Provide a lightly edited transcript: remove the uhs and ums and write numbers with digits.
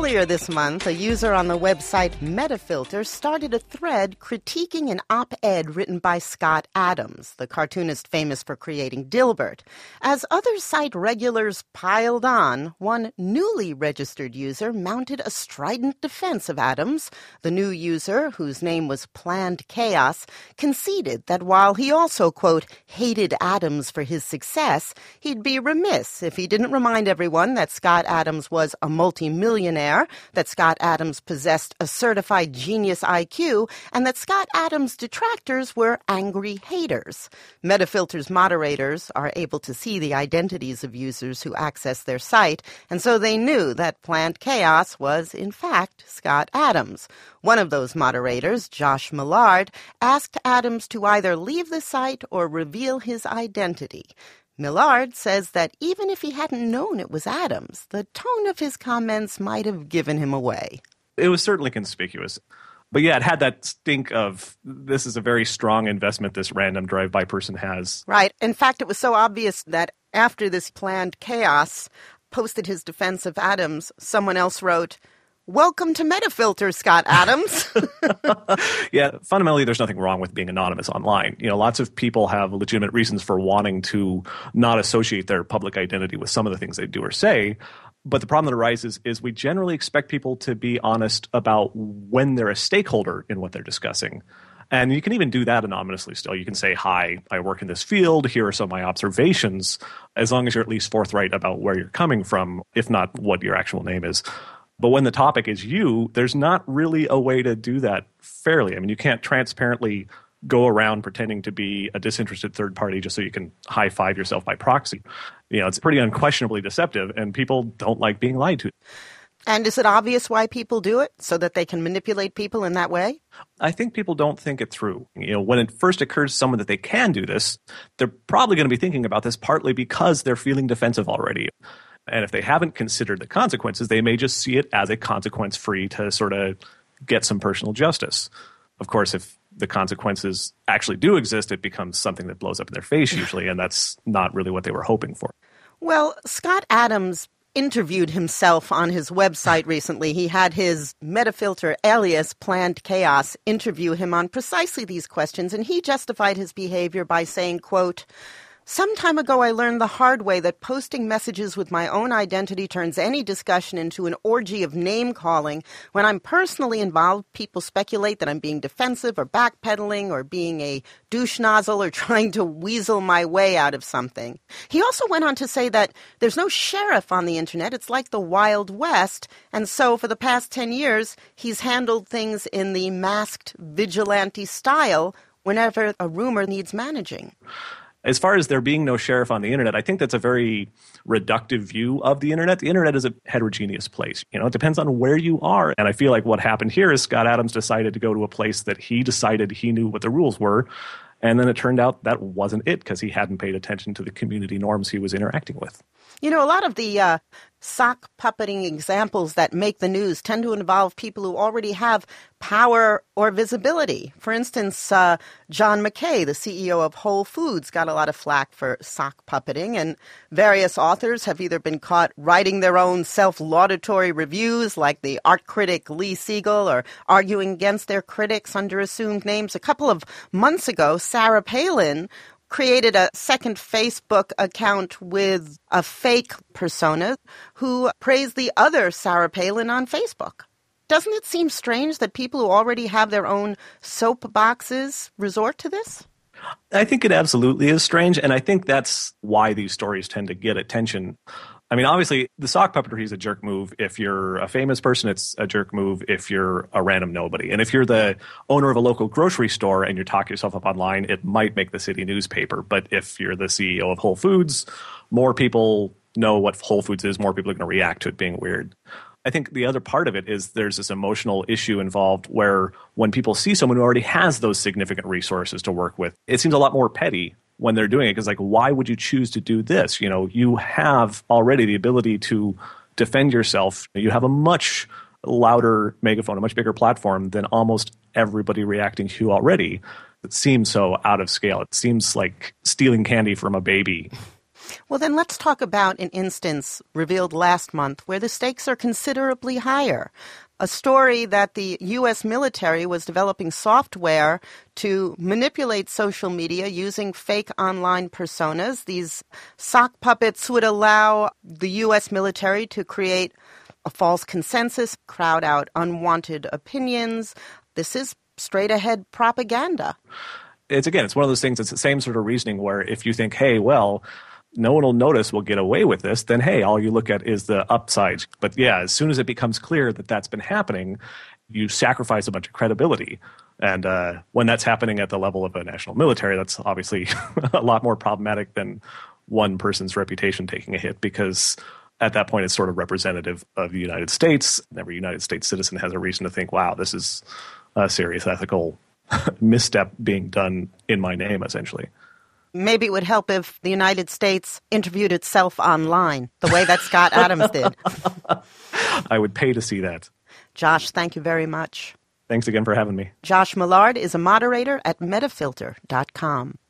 Earlier this month, a user on the website Metafilter started a thread critiquing an op-ed written by Scott Adams, the cartoonist famous for creating Dilbert. As other site regulars piled on, one newly registered user mounted a strident defense of Adams. The new user, whose name was Planned Chaos, conceded that while he also, quote, hated Adams for his success, he'd be remiss if he didn't remind everyone that Scott Adams was a multi-millionaire, that Scott Adams possessed a certified genius IQ, and that Scott Adams' detractors were angry haters. Metafilter's moderators are able to see the identities of users who access their site, and so they knew that Planned Chaos was, in fact, Scott Adams. One of those moderators, Josh Millard, asked Adams to either leave the site or reveal his identity. Millard says that even if he hadn't known it was Adams, the tone of his comments might have given him away. It was certainly conspicuous. But yeah, it had that stink of, this is a very strong investment this random drive-by person has. Right. In fact, it was so obvious that after this Planned Chaos posted his defense of Adams, someone else wrote, "Welcome to Metafilter, Scott Adams." Yeah, fundamentally, there's nothing wrong with being anonymous online. You know, lots of people have legitimate reasons for wanting to not associate their public identity with some of the things they do or say. But the problem that arises is we generally expect people to be honest about when they're a stakeholder in what they're discussing. And you can even do that anonymously still. You can say, hi, I work in this field. Here are some of my observations, as long as you're at least forthright about where you're coming from, if not what your actual name is. But when the topic is you, there's not really a way to do that fairly. I mean, you can't transparently go around pretending to be a disinterested third party just so you can high-five yourself by proxy. You know, it's pretty unquestionably deceptive, and people don't like being lied to. And is it obvious why people do it, so that they can manipulate people in that way? I think people don't think it through. You know, when it first occurs to someone that they can do this, they're probably going to be thinking about this partly because they're feeling defensive already. And if they haven't considered the consequences, they may just see it as a consequence-free to sort of get some personal justice. Of course, if the consequences actually do exist, it becomes something that blows up in their face usually, and that's not really what they were hoping for. Well, Scott Adams interviewed himself on his website recently. He had his Metafilter alias, Planned Chaos, interview him on precisely these questions, and he justified his behavior by saying, quote, "Some time ago, I learned the hard way that posting messages with my own identity turns any discussion into an orgy of name-calling. When I'm personally involved, people speculate that I'm being defensive or backpedaling or being a douche nozzle or trying to weasel my way out of something." He also went on to say that there's no sheriff on the internet. It's like the Wild West. And so for the past 10 years, he's handled things in the masked vigilante style whenever a rumor needs managing. As far as there being no sheriff on the internet, I think that's a very reductive view of the internet. The internet is a heterogeneous place. You know, it depends on where you are. And I feel like what happened here is Scott Adams decided to go to a place that he decided he knew what the rules were. And then it turned out that wasn't it because he hadn't paid attention to the community norms he was interacting with. You know, a lot of the sock puppeting examples that make the news tend to involve people who already have power or visibility. For instance, John McKay, the CEO of Whole Foods, got a lot of flack for sock puppeting, and various authors have either been caught writing their own self-laudatory reviews, like the art critic Lee Siegel, or arguing against their critics under assumed names. A couple of months ago, Sarah Palin created a second Facebook account with a fake persona who praised the other Sarah Palin on Facebook. Doesn't it seem strange that people who already have their own soapboxes resort to this? I think it absolutely is strange, and I think that's why these stories tend to get attention. I mean, obviously, the sock puppetry is a jerk move. If you're a famous person, it's a jerk move if you're a random nobody. And if you're the owner of a local grocery store and you talk yourself up online, it might make the city newspaper. But if you're the CEO of Whole Foods, more people know what Whole Foods is, more people are going to react to it being weird. I think the other part of it is there's this emotional issue involved where when people see someone who already has those significant resources to work with, it seems a lot more petty when they're doing it. Because, like, why would you choose to do this? You know, you have already the ability to defend yourself. You have a much louder megaphone, a much bigger platform than almost everybody reacting to you already. It seems so out of scale. It seems like stealing candy from a baby. Well, then let's talk about an instance revealed last month where the stakes are considerably higher. A story that the U.S. military was developing software to manipulate social media using fake online personas. These sock puppets would allow the U.S. military to create a false consensus, crowd out unwanted opinions. This is straight-ahead propaganda. It's one of those things, it's the same sort of reasoning where if you think, hey, well, no one will notice, we'll get away with this, then, hey, all you look at is the upside. But yeah, as soon as it becomes clear that that's been happening, you sacrifice a bunch of credibility. And when that's happening at the level of a national military, that's obviously a lot more problematic than one person's reputation taking a hit, because at that point it's sort of representative of the United States. Every United States citizen has a reason to think, wow, this is a serious ethical misstep being done in my name, essentially. Maybe it would help if the United States interviewed itself online, the way that Scott Adams did. I would pay to see that. Josh, thank you very much. Thanks again for having me. Josh Millard is a moderator at Metafilter.com.